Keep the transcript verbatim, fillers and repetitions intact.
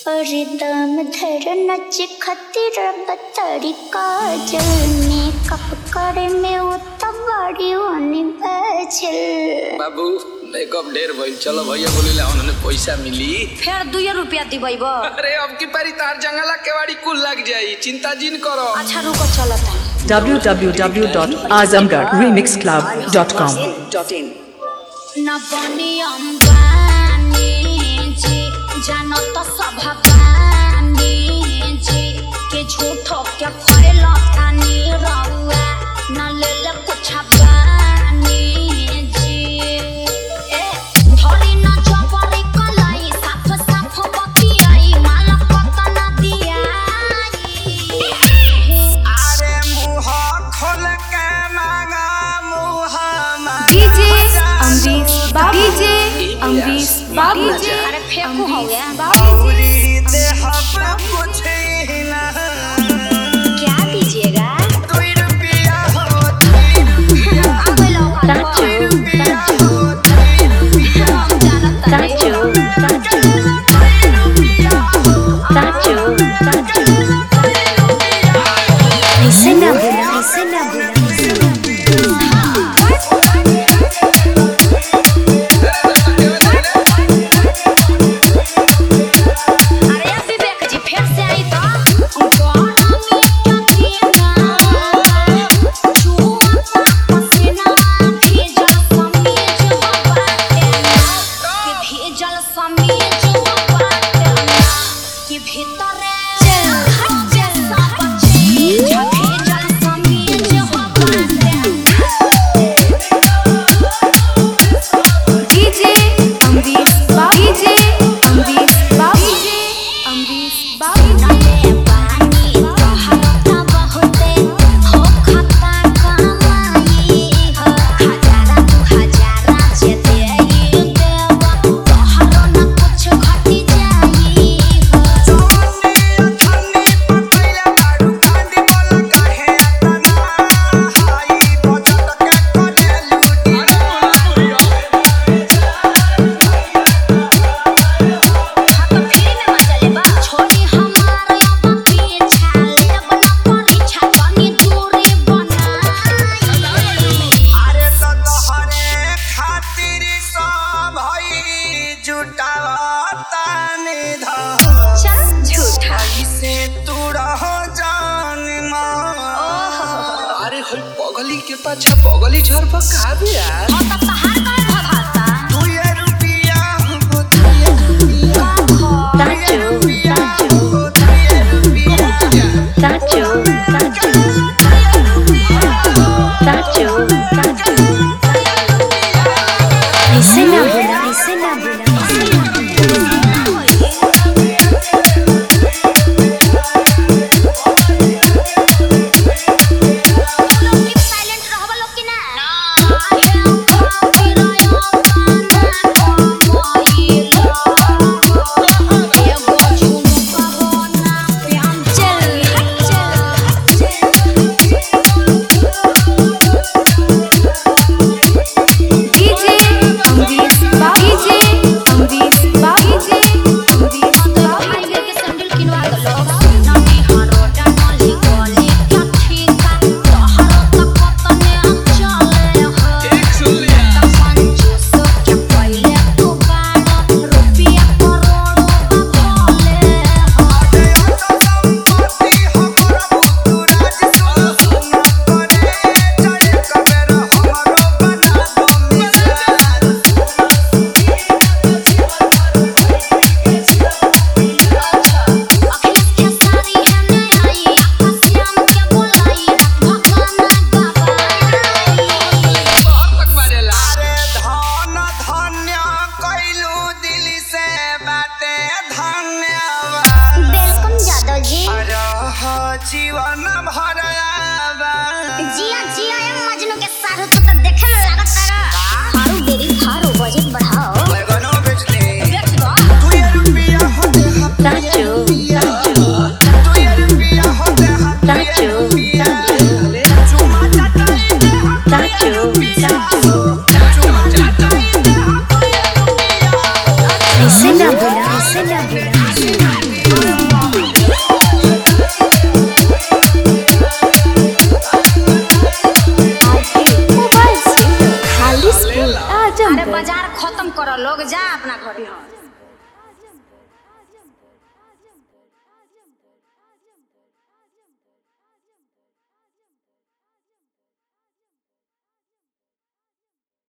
अरे दम धर नच खतिर बतरी काजल मेकअप करे में उतना बड़ी होनी बचल। बाबू मेकअप ढेर भइल, चलो भैया बोले ला उन्होंने पैसा मिली फिर दुइया रुपया दिबैब। अरे अब की पारी तार जंगला केवाड़ी कुल लग जाई, चिंता जिन करो। अच्छा रुको चलता w w w dot azamgarh remix club dot com न बनी अंबानी जी जानो तो सब कानी जी के झूठो के फैला तानी रहुआ न ले ले कुछ बानी जी ए धोली न जबरी कलाई साफ साफ बतियाई माला पता न दिया। अरे मुंह खोल के मांगा मुंह डीजे अमरीश बाबू डीजे अमरीश बाबू अरे फेंकू हो गया औरी दे हम कुछ ना क्या दीजिएगा दो रुपया हो तीन रुपया अब लोग ताचो ताचो ताचो ताचो ऐसे ना बोला ऐसे ना बोला पगली के पाछा पगली झर पर का भी यार और तब तहार का भगाता दो रुपया हो दो रुपया ताचो ताचो ताचो ताचो ऐसे ना बोला ऐसे ना बोला जीवन भरवा जिया जिया ए मजनू के सारू तो तब देखे में लागत तारा हारू देरी हारू बजट बढ़ाओ लगनो बेच दे बेच दो दो रुपया हो दे ताचो दो रुपया हो दे ताचो चुमा चाटाई दे ताचो चुमा चाटाई दे ऐसे ना बोला ऐसे ना बोला बाजार खत्म करो लोग जा अपना घर।